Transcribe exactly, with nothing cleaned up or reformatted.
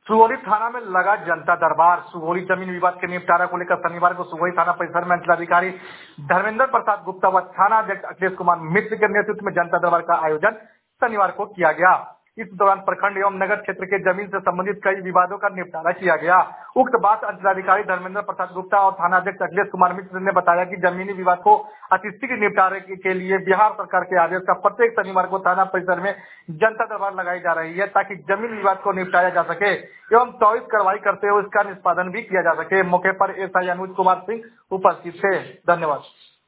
सुगौली थाना में लगा जनता दरबार। सुगौली जमीन विवाद के निपटारा को लेकर शनिवार को सुगौली थाना परिसर में अंचलाधिकारी धर्मेंद्र प्रसाद गुप्ता व थाना अध्यक्ष अखिलेश कुमार मिश्र के नेतृत्व में जनता दरबार का आयोजन शनिवार को किया गया। इस दौरान प्रखंड एवं नगर क्षेत्र के जमीन से संबंधित कई विवादों का निपटारा किया गया। उक्त बात अंचलाधिकारी धर्मेंद्र प्रसाद गुप्ता और थाना अध्यक्ष अखिलेश कुमार मिश्र ने बताया कि जमीनी विवाद को अतिशीघ्र निपटारे के लिए बिहार सरकार के आदेश का प्रत्येक शनिवार को थाना परिसर में जनता दरबार लगाई जा रही है, ताकि जमीन विवाद को निपटाया जा सके एवं त्वरित कार्रवाई करते हुए इसका निष्पादन भी किया जा सके। मौके पर एसआई अनुज कुमार सिंह उपस्थित थे। धन्यवाद।